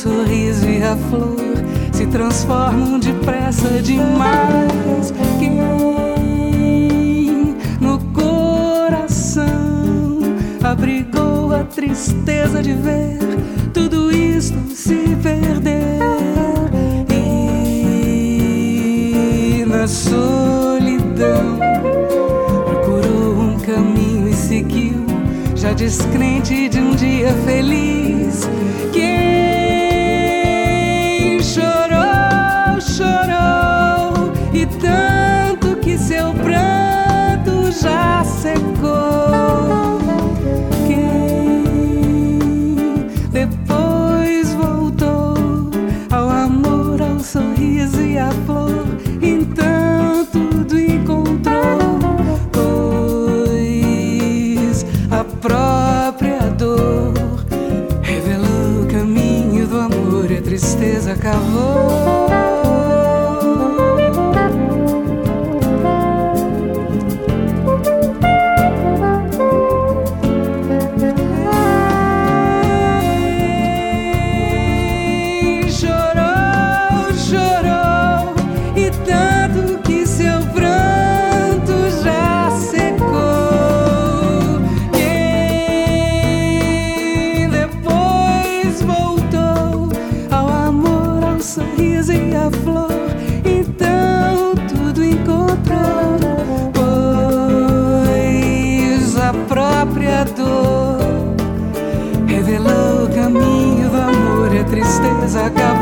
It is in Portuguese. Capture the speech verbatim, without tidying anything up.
sorriso e a flor se transformam depressa demais. Quem no coração abrigou a tristeza de ver tudo isto se perder? E na solidão procurou um caminho e seguiu, já descrente de um dia feliz. Quem chorou, chorou, e tanto que seu pranto já secou. Quem depois voltou ao amor, ao sorriso e à flor, então tudo encontrou, pois a própria dor revelou o caminho do amor e a tristeza acabou. Revelou o caminho do amor e a tristeza acabou.